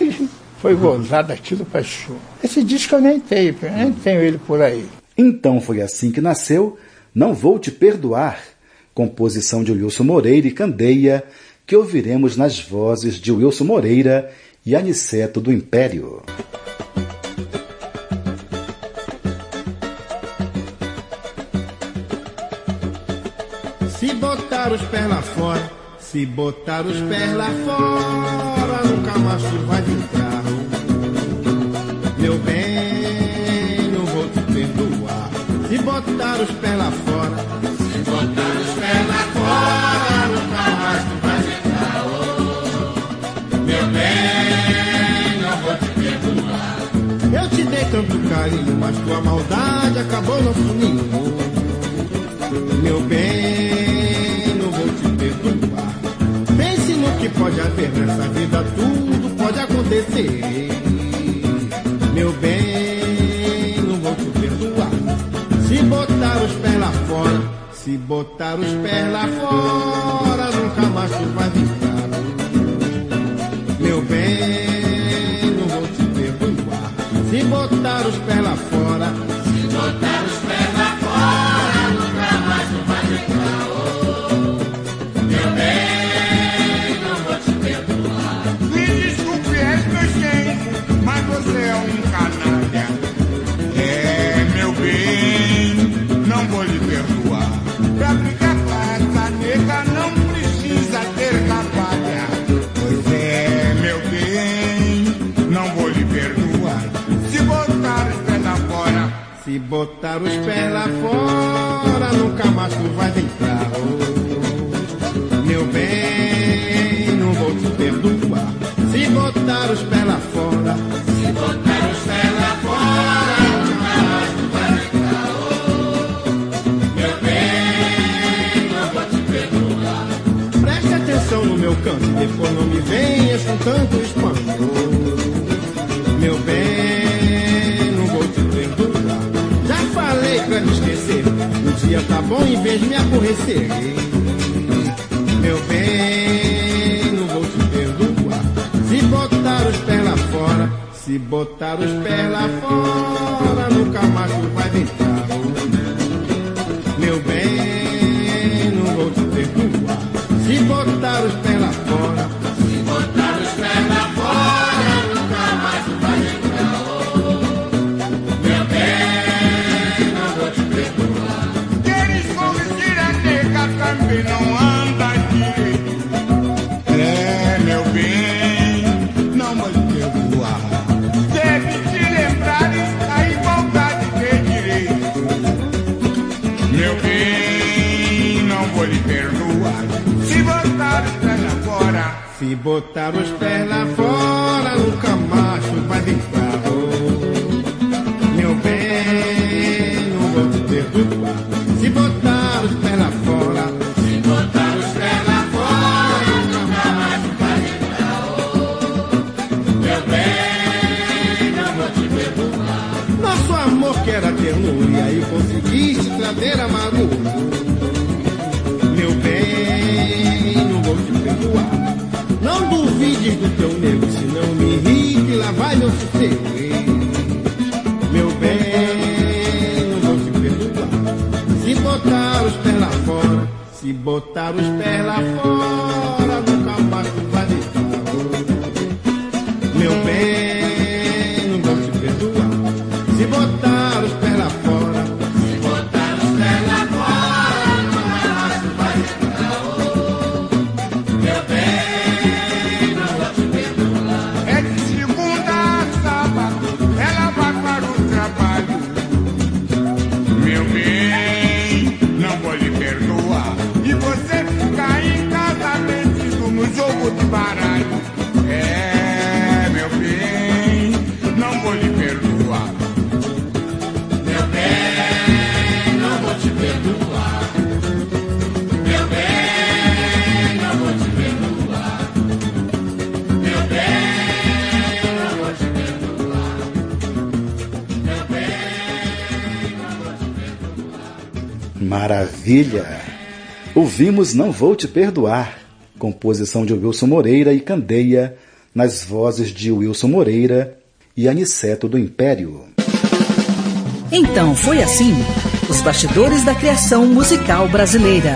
Foi gozado aquilo para chuva. Esse disco eu nem tenho, eu nem tenho ele por aí. Então foi assim que nasceu Não Vou Te Perdoar, composição de Wilson Moreira e Candeia, que ouviremos nas vozes de Wilson Moreira e Aniceto do Império. Se botar os pés lá fora, se botar os pés lá fora, nunca mais tu vai entrar. Meu bem, não vou te perdoar. Se botar os pés lá fora, se botar os pés lá fora, nunca mais tu vai entrar. Oh, meu bem, não vou te perdoar. Eu te dei tanto carinho, mas tua maldade acabou não sumindo. Meu bem, não vou te perdoar. Pense no que pode haver nessa vida, tudo pode acontecer. Meu bem, não vou te perdoar. Se botar os pés lá fora, se botar os pés lá fora, nunca mais tu vai ficar. Meu bem, não vou te perdoar. Se botar os pés lá fora, se botar os pés lá fora, nunca mais tu vai ficar. Oh, meu bem, não vou te perdoar. Me desculpe, és meu genro, mas você é um canalha. É, meu bem, não vou lhe perdoar. Pra brigar com essa nega não precisa ter cavalha. Pois é, meu bem, não vou lhe perdoar. Se botar os pés lá fora, se botar os pés lá fora, nunca mais tu vai entrar. Oh, meu bem, não vou te perdoar. Se botar os pés lá fora, se botar os pés lá fora, nunca mais tu vai entrar. Oh, meu bem, não vou te perdoar. Preste atenção no meu canto, depois não me venhas com tanto espanto. Meu bem, me esquecer. Um dia tá bom em vez de me aborrecer. Meu bem, não vou te perdoar. Se botar os pés lá fora, se botar os pés lá fora, nunca mais tu vai deitar. Meu bem, não vou te perdoar. Se botar os pés lá fora, se botar os pés lá fora, nunca mais tu vai deitar. Meu bem, não vou te perdoar. Queres convencer a nega também não anda direito. É, meu bem, não vou te perdoar. Deve te lembrar a igualdade de direito. Meu bem, não vou lhe perdoar. Se botar os pés lá fora, se botar os pés lá fora, nunca mais tu vai deitar. Oh, meu bem, não vou te perdoar. Se botar os pés lá fora, se botar os pés lá fora, nunca mais tu vai deitar. Oh, meu bem, não vou te perdoar. Nosso amor que era ternura, e aí conseguiste trazer amargura. Meu bem, não vou te perdoar. Não duvides do teu nego, senão me irrite, lá vai meu sossego. Meu bem, não vou te perdoar. Se botar os pés lá fora, se botar os pés lá fora, nunca mais tu vai deitar. Meu bem, não vou te perdoar. Se botar os pés lá fora, se botar os pés lá fora, nunca mais tu vai deitar. Meu bem, não vou te perdoar. é de segunda a sábado, ela vai para o trabalho. Meu bem, não vou lhe perdoar. E você fica em casa metido no jogo de baralho. É, meu bem, não vou lhe perdoar. Meu bem, não vou te perdoar. Meu bem, não vou te perdoar. Meu bem, não vou te perdoar. Meu bem, não vou te perdoar. Maravilha! Ouvimos Não Vou Te Perdoar, composição de Wilson Moreira e Candeia, nas vozes de Wilson Moreira e Aniceto do Império. Então foi assim, os bastidores da criação musical brasileira.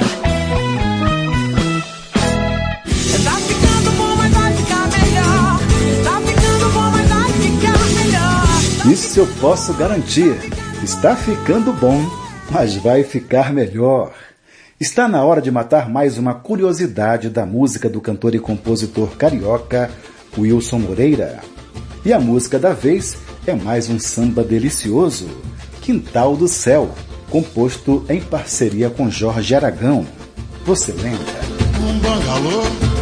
Tá ficando bom, mas vai ficar melhor. Tá ficando bom, mas vai ficar melhor. Isso eu posso garantir. Está ficando bom, mas vai ficar melhor. Está na hora de matar mais uma curiosidade da música do cantor e compositor carioca Wilson Moreira. E a música da vez é mais um samba delicioso, Quintal do Céu, composto em parceria com Jorge Aragão. Você lembra? Um bangalô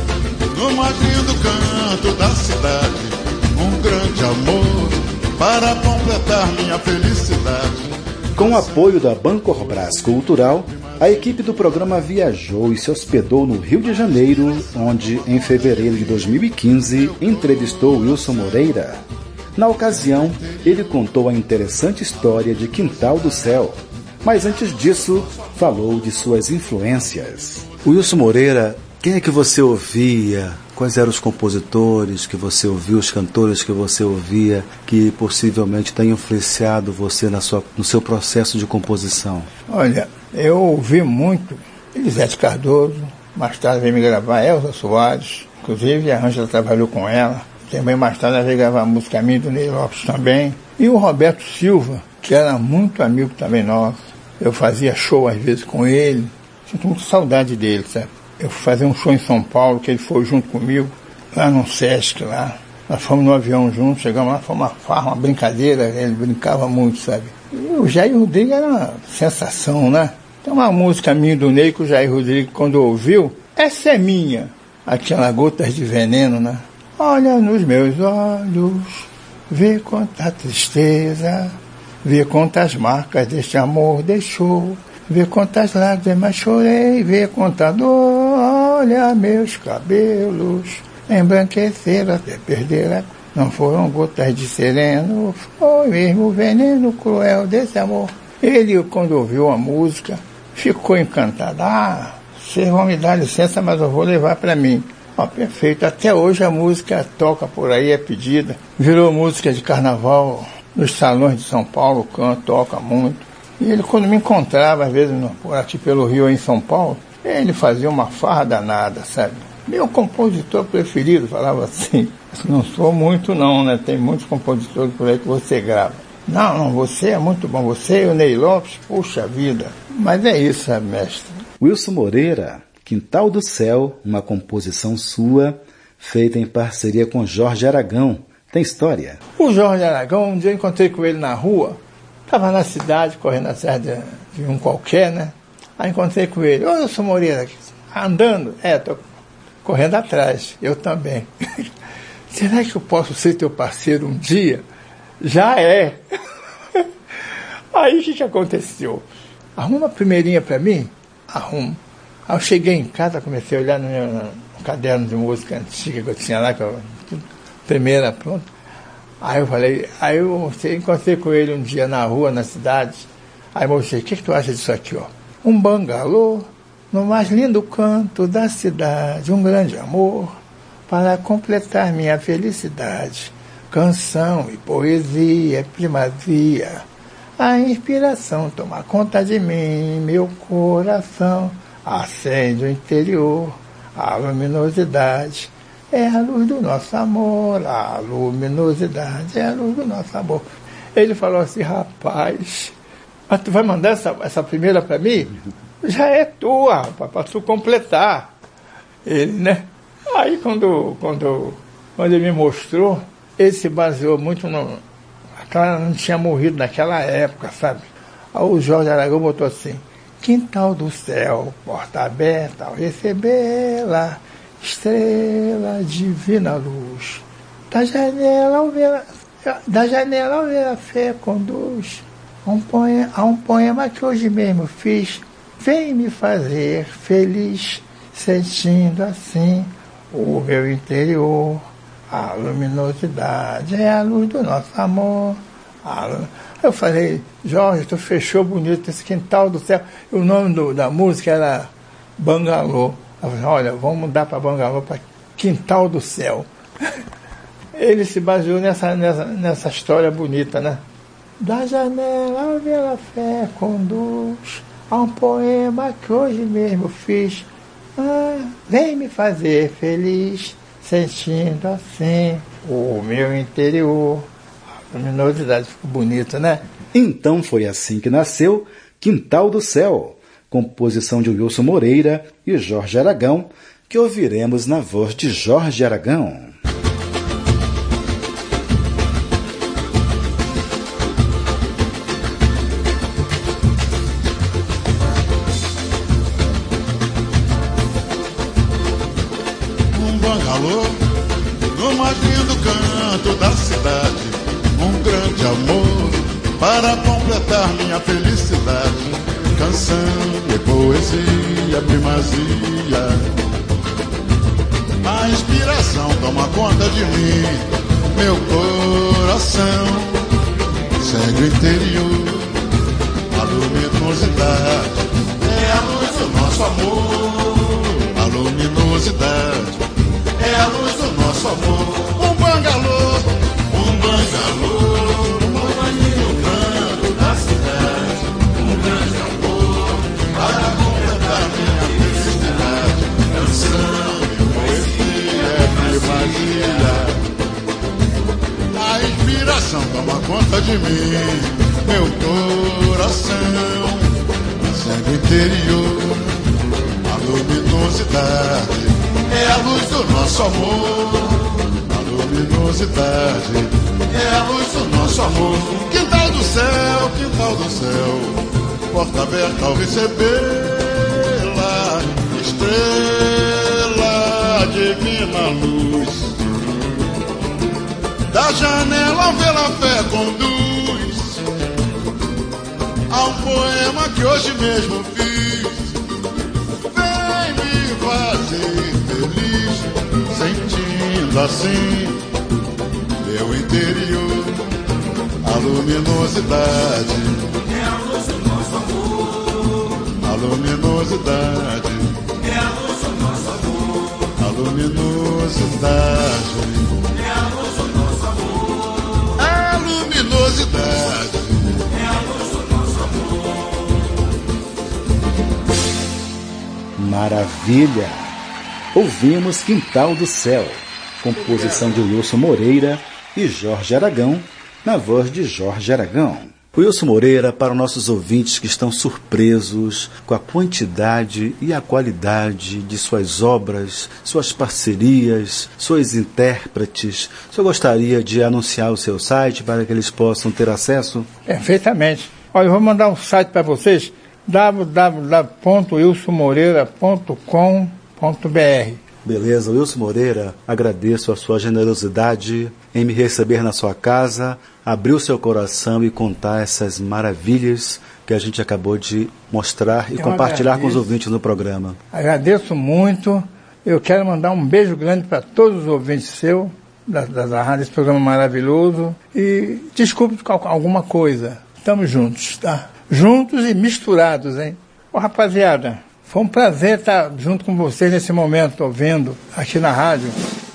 no mais lindo canto da cidade, um grande amor para completar minha felicidade. Com o apoio da Bancorbras Cultural, a equipe do programa viajou e se hospedou no Rio de Janeiro, onde, em fevereiro de dois mil e quinze, entrevistou Wilson Moreira. Na ocasião, ele contou a interessante história de Quintal do Céu, mas antes disso, falou de suas influências. Wilson Moreira, quem é que você ouvia? Quais eram os compositores que você ouvia, os cantores que você ouvia, que possivelmente tenham influenciado você na sua, no seu processo de composição? Olha, eu ouvi muito Elisete Cardoso, mais tarde veio me gravar Elza Soares, inclusive a Ângela trabalhou com ela. Também mais tarde ela veio gravar a música minha do Ney Lopes também. E o Roberto Silva, que era muito amigo também nosso. Eu fazia show às vezes com ele, sinto muita saudade dele, sabe? Eu fui fazer um show em São Paulo, que ele foi junto comigo, lá no Sesc, lá. Nós fomos no avião juntos, chegamos lá, foi uma farra, uma brincadeira, ele brincava muito, sabe? E o Jair Rodrigues era uma sensação, né? Tem uma música minha do Ney que o Jair Rodrigues, quando ouviu, essa é minha. Aquela Gotas de Veneno, né? Olha nos meus olhos, vê quanta tristeza, vê quantas marcas deste amor deixou, vê quantas lágrimas chorei, vê quanta dor, olha meus cabelos, embranquecer até perder a... Não foram gotas de sereno, foi mesmo o veneno cruel desse amor. Ele, quando ouviu a música, ficou encantado. Ah, vocês vão me dar licença, mas eu vou levar para mim. Ó, perfeito. Até hoje a música toca por aí, é pedida. Virou música de carnaval nos salões de São Paulo, canta, toca muito. E ele, quando me encontrava, às vezes, por aqui pelo Rio, em São Paulo, ele fazia uma farra danada, sabe? Meu compositor preferido, falava assim. Não sou muito não, né? Tem muitos compositores por aí que você grava. Não, não, você é muito bom. Você e o Ney Lopes, puxa vida. Mas é isso, sabe, mestre? Wilson Moreira, Quintal do Céu, uma composição sua, feita em parceria com Jorge Aragão. Tem história? O Jorge Aragão, um dia eu encontrei com ele na rua, estava na cidade, correndo atrás de, de um qualquer, né? Aí encontrei com ele. Ô, Wilson Moreira, andando? É, tô correndo atrás, eu também. Será que eu posso ser teu parceiro um dia? Já é. Aí o que, que aconteceu? Arruma uma primeirinha para mim? Arrumo. Aí eu cheguei em casa, comecei a olhar no meu no caderno de música antiga que eu tinha lá, que eu, primeira, pronto. Aí eu falei, aí eu encontrei com ele um dia na rua, na cidade. Aí eu mostrei, o que, que tu acha disso aqui, ó? Um bangalô, no mais lindo canto da cidade, um grande amor, para completar minha felicidade. Canção e poesia, primazia, a inspiração toma conta de mim, meu coração acende o interior, a luminosidade é a luz do nosso amor, a luminosidade é a luz do nosso amor. Ele falou assim, rapaz, mas tu vai mandar essa, essa primeira para mim? Já é tua, rapaz, para tu completar. Ele, né? Aí quando, quando, quando ele me mostrou, ele se baseou muito no... Aquela não tinha morrido naquela época, sabe? Aí o Jorge Aragão botou assim, quintal do céu, porta aberta ao recebê-la, estrela divina luz, da janela ao ver, da janela ao ver a fé conduz, a um, poema, a um poema que hoje mesmo fiz, vem me fazer feliz, sentindo assim o meu interior, a luminosidade é a luz do nosso amor. Eu falei, Jorge, tu fechou bonito esse quintal do céu. E o nome do, da música era Bangalô. Eu falei, olha, vamos mudar para Bangalô, para Quintal do Céu. Ele se baseou nessa, nessa, nessa história bonita, né? Da janela a fé conduz a um poema que hoje mesmo fiz. Ah, vem me fazer feliz, sentindo assim o meu interior. A luminosidade ficou bonita, né? Então foi assim que nasceu Quintal do Céu, composição de Wilson Moreira e Jorge Aragão, que ouviremos na voz de Jorge Aragão. Um bangalô no mais lindo canto da cidade, um grande amor para completar minha felicidade. Canção e poesia, primazia, a inspiração toma conta de mim, meu coração segue o interior, a luminosidade é a luz do nosso amor, a luminosidade é a luz do nosso amor. Um bangalô, um bangalô no mais lindo canto da cidade, um grande amor para completar minha felicidade. Canção e poesia, primazia, a inspiração toma conta de mim, meu coração segue o interior, a luminosidade é a luz do nosso amor, a luminosidade é a luz do nosso amor. Quintal do céu, quintal do céu, porta aberta ao recebê-la, estrela divina luz, da janela ao vê-la fé conduz a um poema que hoje mesmo fiz, vem me fazer feliz, sentindo assim meu interior, a luminosidade é a luz do luminosidade é a luz do nosso amor. A luminosidade É a luz do nosso amor. A luminosidade É a luz do nosso amor. Maravilha! Ouvimos Quintal do Céu, composição de Wilson Moreira e Jorge Aragão, na voz de Jorge Aragão. Wilson Moreira, para os nossos ouvintes que estão surpresos com a quantidade e a qualidade de suas obras, suas parcerias, suas intérpretes, o senhor gostaria de anunciar o seu site para que eles possam ter acesso? Perfeitamente. Olha, eu vou mandar um site para vocês, w w w ponto wilson moreira ponto com ponto b r. Beleza, Wilson Moreira, agradeço a sua generosidade em me receber na sua casa, abrir o seu coração e contar essas maravilhas que a gente acabou de mostrar e Eu compartilhar agradeço. com os ouvintes no programa. Agradeço muito. Eu quero mandar um beijo grande para todos os ouvintes seus, da, da, da rádio, desse programa maravilhoso. E desculpe com alguma coisa. Estamos juntos, tá? Juntos e misturados, hein? Ô, rapaziada, foi um prazer estar junto com vocês nesse momento, ouvindo aqui na rádio.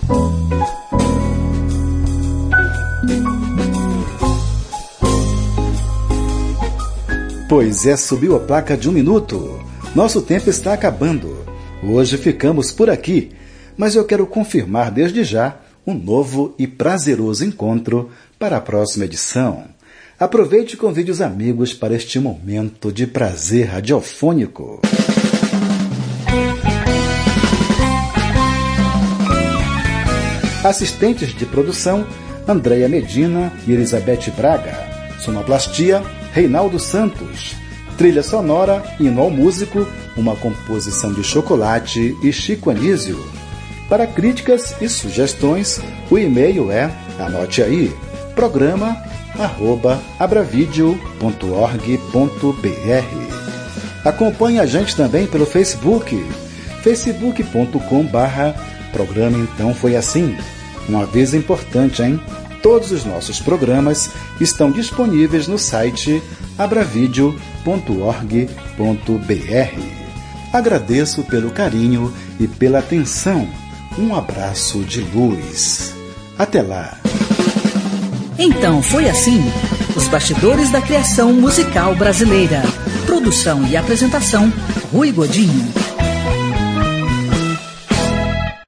Pois é, subiu a placa de um minuto. Nosso tempo está acabando. Hoje ficamos por aqui, mas eu quero confirmar desde já um novo e prazeroso encontro para a próxima edição. Aproveite e convide os amigos para este momento de prazer radiofônico. Assistentes de produção, Andréia Medina e Elizabeth Braga. Sonoplastia, Reinaldo Santos. Trilha sonora, Hino ao Músico, uma composição de Chocolate e Chico Anísio. Para críticas e sugestões, o e-mail é, anote aí, programa arroba abravideo ponto org ponto b r. Acompanhe a gente também pelo Facebook, facebook ponto com barra programa Então Foi Assim. Um aviso importante, hein? Todos os nossos programas estão disponíveis no site abravideo ponto org ponto b r. Agradeço pelo carinho e pela atenção. Um abraço de luz. Até lá. Então Foi Assim, os bastidores da criação musical brasileira. Produção e apresentação, Rui Godinho.